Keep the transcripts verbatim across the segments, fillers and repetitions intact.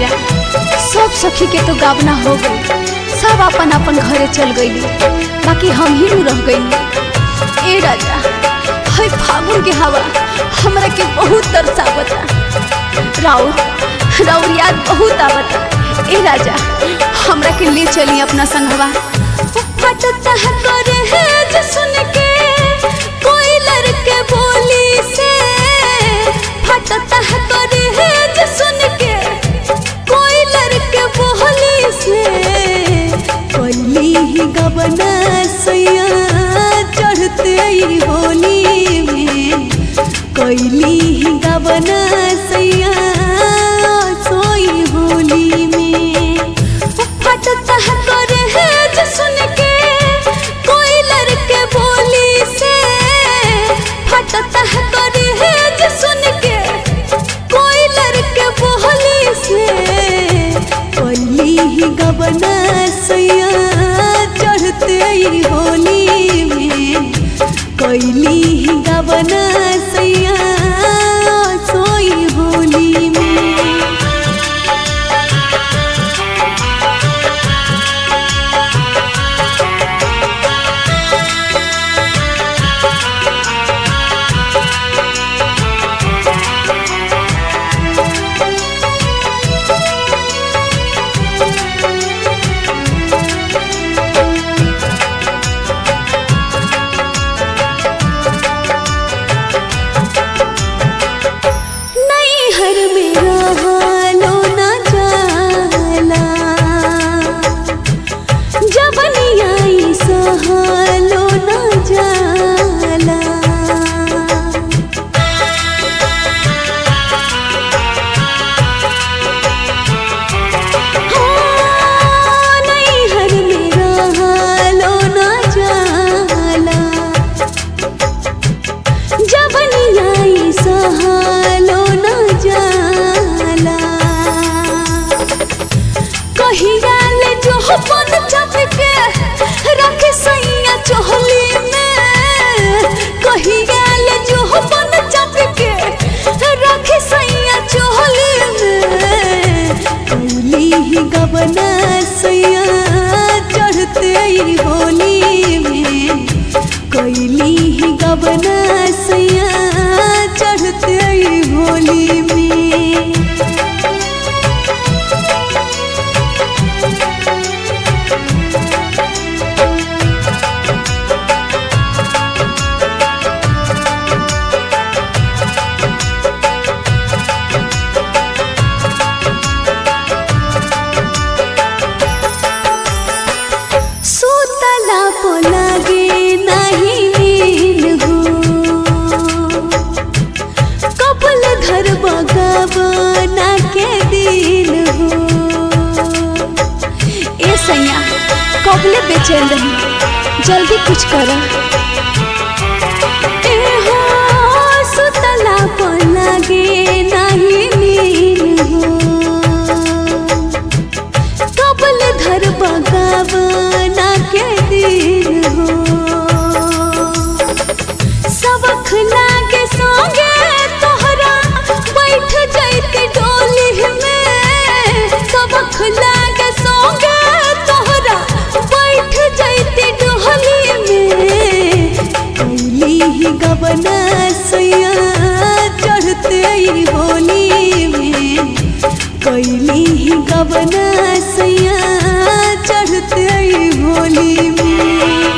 राजा, सब सखी के तो गावना हो गई, सब अपन अपन घरे चल गई, बाकी हम ही रह गई। ए राजा, हाय फागुन के हवा हमरा के बहुत तरसावता, राउर राउर याद बहुत आवता। ए राजा, हमरा के ले चली अपना संगवा। फटता है करे है जो सुन के कोई लड़के बोली से, फटता है करे है जो सुन के कोई लड़के बोली से। पहली ही गबना सैया चढ़ते ही होली में, कैली ही गबना सैया सोई होली में। फटता है करे है जो सुन के कोई लड़के बोली से, फटता है करे है जो सुन के कोई लड़के बोली से। पहली ही गबना सैया चढ़ते ही होली में, कैली ही गबना सैया सोई होली में। गबना सैया चढ़ते ही होली में, कैली ही गबना सैया चढ़ते ही होली में। कबले बेचैन रही, जल्दी कुछ करो। ए हो सुतला को लागे नहीं नींद हो, कबले धर बगावना के दिन हो। सबक लागे सोगे तोहरा बैठ जाती डोली में, सबक लागे सोगे गबना सैया चढ़ते ही होली में, कैली ही गबना सैया चढ़ते ही होली में।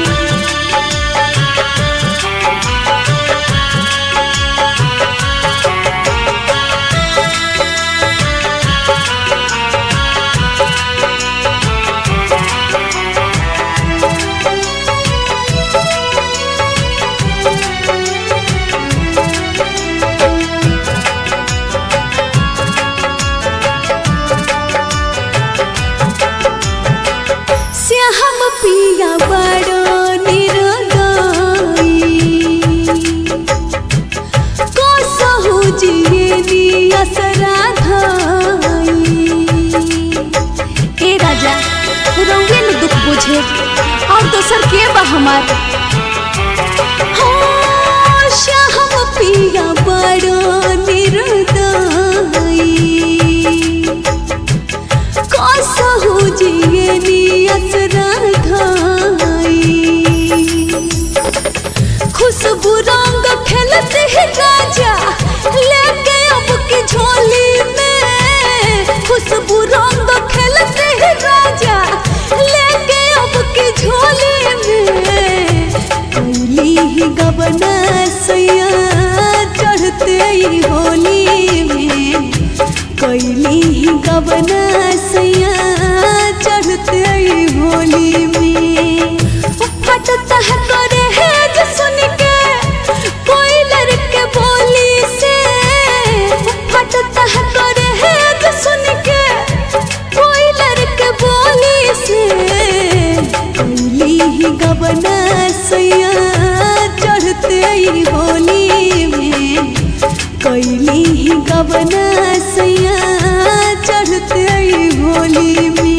गबना सैया चढ़ते ही होली में कैली ही गबना सैया चढ़ते ही होली में। फटता है करे है जो सुन के कोई लड़के बोली से, फटता है करे है जो सुन के कोई लड़के बोली से। कैली ही गबना सैया चढ़ते ही होली में कैली ही गबना सैया चढ़ते ही होली में।